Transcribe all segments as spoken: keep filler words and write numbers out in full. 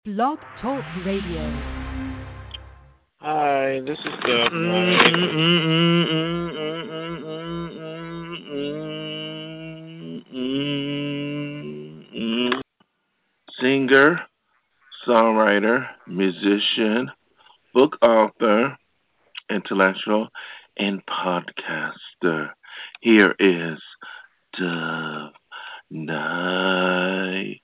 Blog Talk Radio. Hi, this is Dub Singer, songwriter, musician, book author, intellectual, and podcaster. Here is Dub Night.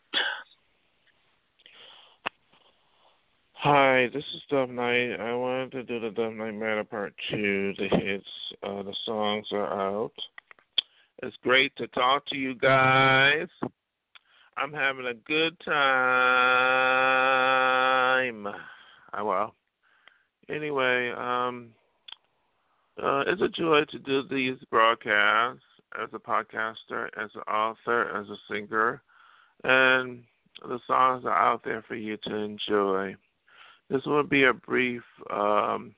Hi, this is Dub Night. I wanted to do the Dub Night Matter Part two. The hits, uh, the songs are out. It's great to talk to you guys. I'm having a good time. I well. Anyway, um, uh, it's a joy to do these broadcasts as a podcaster, as an author, as a singer, and the songs are out there for you to enjoy. This will be a brief um,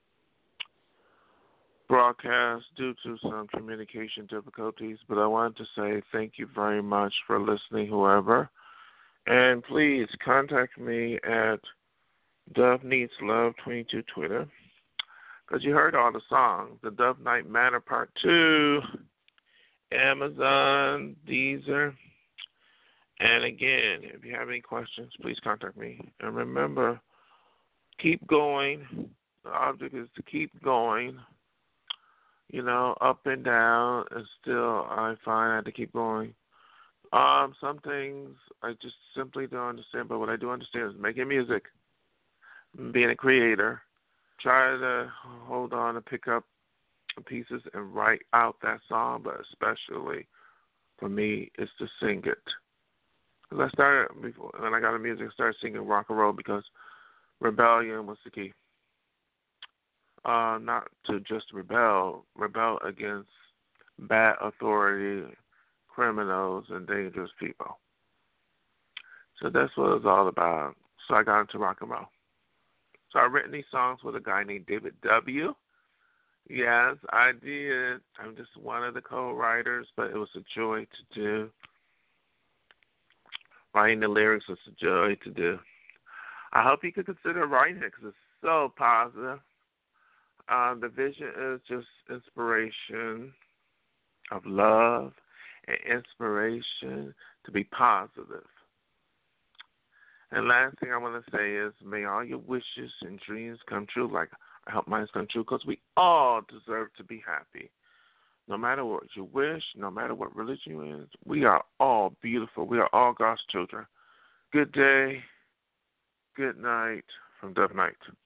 broadcast due to some communication difficulties, but I wanted to say thank you very much for listening, whoever. And please contact me at Dove Needs Love twenty-two Twitter, because you heard all the songs. The Dove Night Matter Part two, Amazon, Deezer. And again, if you have any questions, please contact me. And remember, keep going. The object is to keep going, you know, up and down, and still I find I have to keep going. Um, some things I just simply don't understand, but what I do understand is making music, being a creator, try to hold on and pick up pieces and write out that song, but especially for me is to sing it. Because I started, before, when I got into music, I started singing rock and roll because rebellion was the key. Uh, not to just rebel, rebel against bad authority, criminals, and dangerous people. So that's what it's all about. So I got into rock and roll. So I've written these songs with a guy named David W. Yes, I did. I'm just one of the co-writers, but it was a joy to do. Writing the lyrics was a joy to do. I hope you could consider writing it because it's so positive. Um, the vision is just inspiration of love and inspiration to be positive. And last thing I want to say is may all your wishes and dreams come true like I hope mine come true because we all deserve to be happy. No matter what you wish, no matter what religion you're in, we are all beautiful. We are all God's children. Good day. Good night from Dove Night.